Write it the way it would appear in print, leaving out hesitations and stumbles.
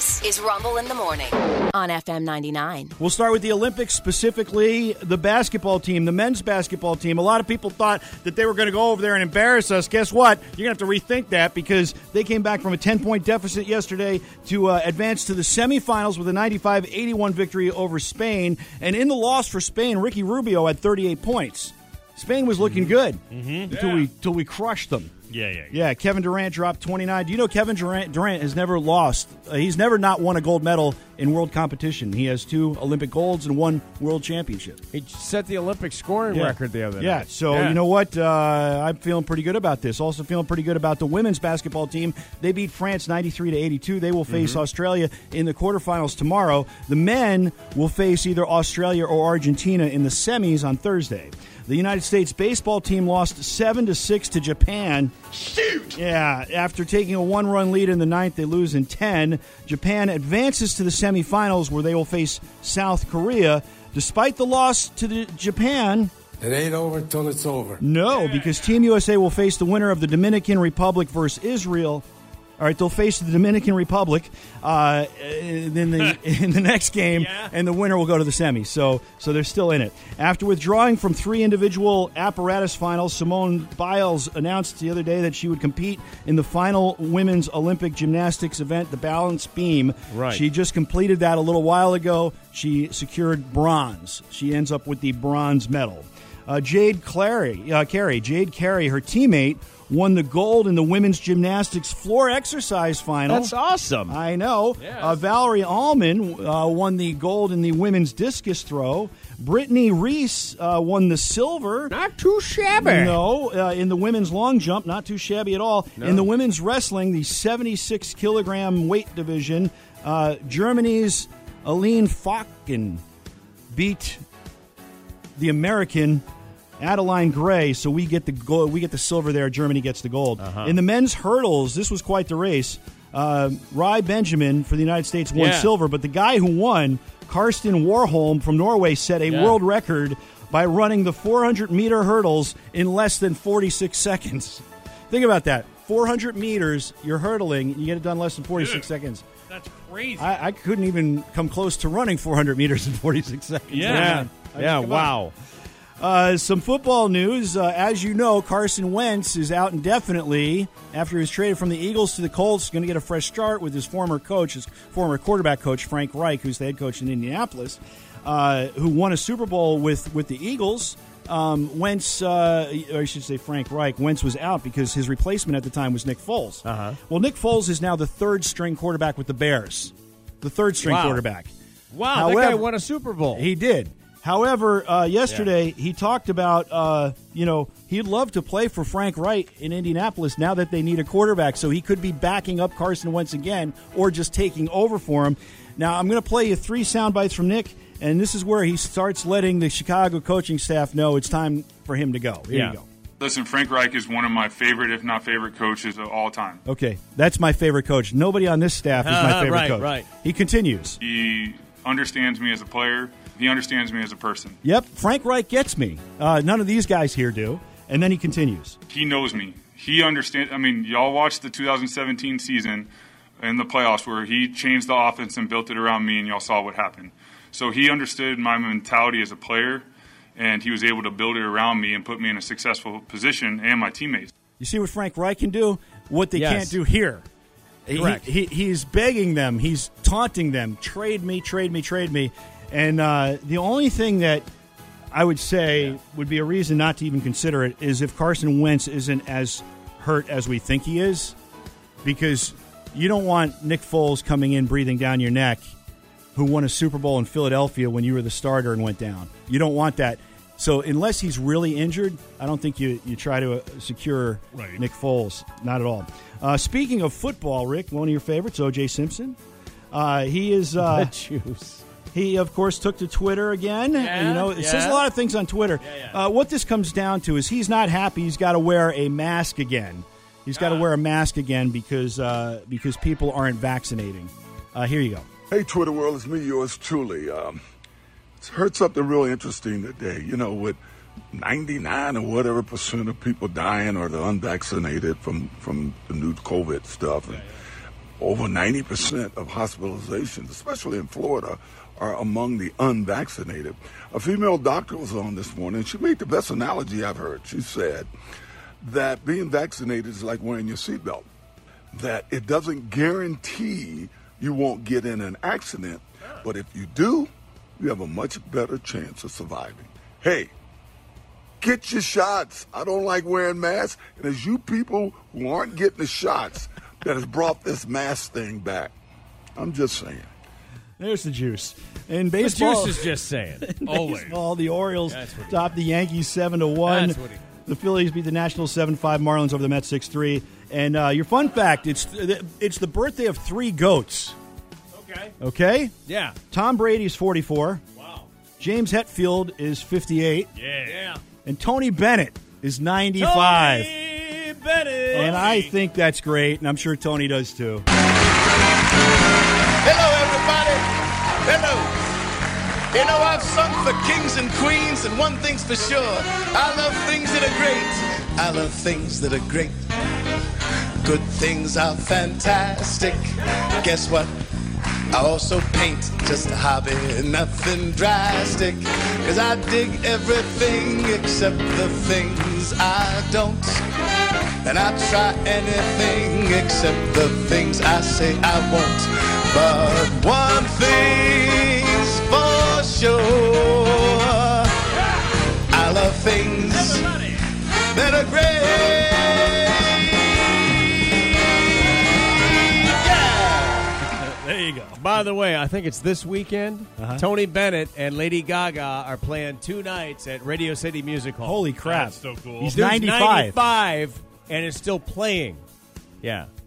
This is Rumble in the Morning on FM 99. We'll start with the Olympics, specifically the basketball team, the men's basketball team. A lot of people thought that they were going to go over there and embarrass us. Guess what? You're going to have to rethink that because they came back from a 10-point deficit yesterday to advance to the semifinals with a 95-81 victory over Spain. And in the loss for Spain, Ricky Rubio had 38 points. Spain was looking good until we crushed them. Yeah, Kevin Durant dropped 29. Do you know Kevin Durant has never lost? He's never not won a gold medal in world competition. He has 2 Olympic golds and 1 world championship. He set the Olympic scoring record the other night. Yeah, so you know what? I'm feeling pretty good about this. Also feeling pretty good about the women's basketball team. They beat France 93-82. They will face Australia in the quarterfinals tomorrow. The men will face either Australia or Argentina in the semis on Thursday. The United States baseball team lost 7-6 to Japan. Shoot! Yeah, after taking a 1-run lead in the 9th, they lose in 10. Japan advances to the semifinals where they will face South Korea. Despite the loss to Japan, It ain't over till it's over. no, because Team USA will face the winner of the Dominican Republic versus Israel. All right, they'll face the Dominican Republic in the next game, and the winner will go to the semis. So they're still in it. After withdrawing from 3 individual apparatus finals, Simone Biles announced the other day that she would compete in the final women's Olympic gymnastics event, the balance beam. Right. She just completed that a little while ago. She secured bronze. She ends up with the bronze medal. Jade Carey, her teammate, won the gold in the women's gymnastics floor exercise final. That's awesome. I know. Yes. Valerie Allman won the gold in the women's discus throw. Brittany Reese won the silver. Not too shabby. No, in the women's long jump, not too shabby at all. No. In the women's wrestling, the 76-kilogram weight division, Germany's Aline Falken beat the American Adeline Gray, so we get the gold, we get the silver there. Germany gets the gold. In the men's hurdles, this was quite the race. Rai Benjamin for the United States won silver, but the guy who won, Karsten Warholm from Norway, set a world record by running the 400-meter hurdles in less than 46 seconds. Think about that. 400 meters, you're hurdling, you get it done less than 46 seconds. That's crazy. I couldn't even come close to running 400 meters in 46 seconds. Yeah, wow. Some football news. As you know, Carson Wentz is out indefinitely after he was traded from the Eagles to the Colts. Going to get a fresh start with his former quarterback coach, Frank Reich, who's the head coach in Indianapolis, who won a Super Bowl with the Eagles. Wentz, or I should say Frank Reich, Wentz was out because his replacement at the time was Nick Foles. Well, Nick Foles is now the third-string quarterback with the Bears. The third-string quarterback. Wow, However, that guy won a Super Bowl. He did. However, yesterday he talked about, he'd love to play for Frank Reich in Indianapolis now that they need a quarterback. So he could be backing up Carson Wentz again or just taking over for him. Now, I'm going to play you 3 sound bites from Nick, and this is where he starts letting the Chicago coaching staff know it's time for him to go. Here you go. Listen, Frank Reich is one of my favorite, if not favorite, coaches of all time. Okay, that's my favorite coach. Nobody on this staff is my favorite coach. Right. He continues. He understands me as a player. He understands me as a person. Yep, Frank Reich gets me. None of these guys here do. And then he continues. He knows me. He understands. I mean, y'all watched the 2017 season in the playoffs where he changed the offense and built it around me, and y'all saw what happened. So he understood my mentality as a player, and he was able to build it around me and put me in a successful position and my teammates. You see what Frank Reich can do? What they can't do here. Correct. He's begging them. He's taunting them. Trade me, trade me, trade me. And the only thing that I would say would be a reason not to even consider it is if Carson Wentz isn't as hurt as we think he is, because you don't want Nick Foles coming in breathing down your neck, who won a Super Bowl in Philadelphia when you were the starter and went down. You don't want that. So unless he's really injured, I don't think you try to secure Nick Foles. Not at all. Speaking of football, Rick, one of your favorites, O.J. Simpson. He is... the juice. He, of course, took to Twitter again. It says a lot of things on Twitter. What this comes down to is he's not happy. He's got to wear a mask again. He's got to wear a mask again because people aren't vaccinating. Here you go. Hey, Twitter world, it's me, yours truly. Heard something really interesting today. With 99 or whatever % of people dying or the unvaccinated from the new COVID stuff. over 90% of hospitalizations, especially in Florida, are among the unvaccinated. A female doctor was on this morning. She made the best analogy I've heard. She said that being vaccinated is like wearing your seatbelt, that it doesn't guarantee you won't get in an accident, but if you do, you have a much better chance of surviving. Hey, get your shots. I don't like wearing masks, and it's you people who aren't getting the shots that has brought this mask thing back. I'm just saying. There's the juice. In baseball, The juice is just saying. Always. baseball, the Orioles That's what he- top the Yankees 7-1. That's what he- The Phillies beat the Nationals 7-5. Marlins over the Mets 6-3. And your fun fact: it's the birthday of 3 goats. Okay. Okay, Yeah. Tom Brady's 44. Wow. James Hetfield is 58, Yeah. and Tony Bennett is 95. Tony Bennett. And I think that's great, and I'm sure Tony does too. Hello, everybody. Hello. You know, I've sung for kings and queens, and one thing's for sure. I love things that are great. I love things that are great. Good things are fantastic. Guess what? I also paint, just a hobby, nothing drastic. 'Cause I dig everything except the things I don't. And I try anything except the things I say I won't. But one thing's for sure, I love things that are great. Yeah! There you go. By the way, I think it's this weekend. Tony Bennett and Lady Gaga are playing 2 nights at Radio City Music Hall. Holy crap! That's so cool. He's Dude's 95. 95 and is still playing. Yeah.